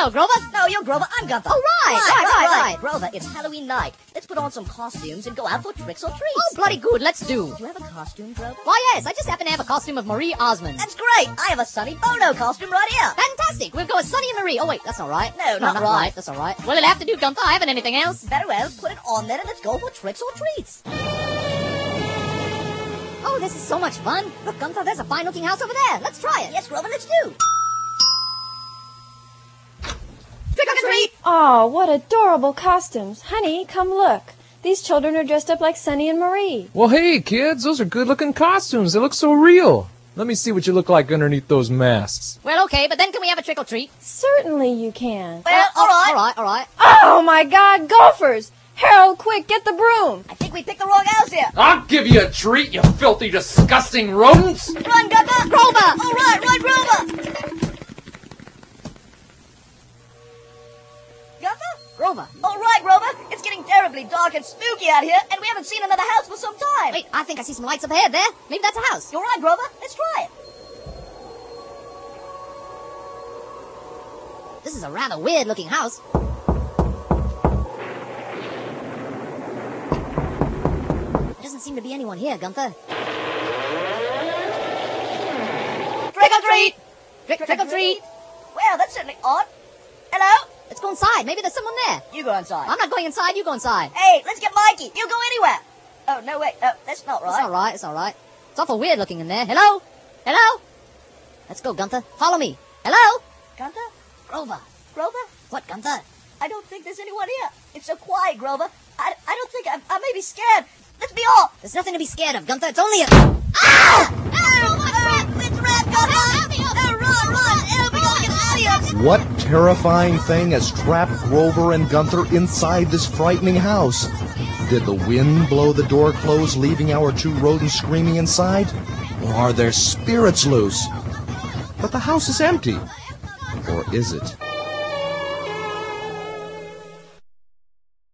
hello, Grover. No, you're Grover. I'm Gunther. Oh, right. Grover, it's Halloween night. Let's put on some costumes and go out for tricks or treats. Oh, bloody good. Let's do. Do you have a costume, Grover? Why, yes. I just happen to have a costume of Marie Osmond. That's great. I have a Sonny Bono costume right here. Fantastic. We'll go with Sonny and Marie. Oh, wait, that's all right. No, not right. That's all right. Well, it'll have to do, Gunther. I haven't anything else. Very well. Put it on then and let's go for tricks or treats. Oh, this is so much fun. Look, Gunther, there's a fine-looking house over there. Let's try it. Yes, Grover, let's do. Trick or treat! Oh, what adorable costumes. Honey, come look. These children are dressed up like Sonny and Marie. Well, hey, kids, those are good-looking costumes. They look so real. Let me see what you look like underneath those masks. Well, okay, but then can we have a trick or treat? Certainly you can. Well, all right. All right. Oh, my God, gophers! Harold, quick, get the broom. I think we picked the wrong house here. I'll give you a treat, you filthy, disgusting rodents! Run, Gunther! Grover! All right, run, Grover! Gunther? Grover. All right, Grover. It's getting terribly dark and spooky out here, and we haven't seen another house for some time. Wait, I think I see some lights up ahead there. Maybe that's a house. You're right, Grover. Let's try it. This is a rather weird-looking house. There doesn't seem to be anyone here, Gunther. Trick or treat! Trick or treat! Well, that's certainly odd. Hello? Let's go inside. Maybe there's someone there. You go inside. I'm not going inside. You go inside. Hey, let's get Mikey. You go anywhere. Oh, no, wait. No, that's not right. It's all right. It's awful weird looking in there. Hello? Hello? Let's go, Gunther. Follow me. Hello? Gunther? Grover. Grover? What, Gunther? I don't think there's anyone here. It's so quiet, Grover. I don't think I may be scared. Let's be off. There's nothing to be scared of, Gunther. It's only a... It's Red, Gunther! Run! We gotta get out of here! What terrifying thing has trapped Grover and Gunther inside this frightening house? Did the wind blow the door closed, leaving our two rodents screaming inside? Or are there spirits loose? But the house is empty. Or is it?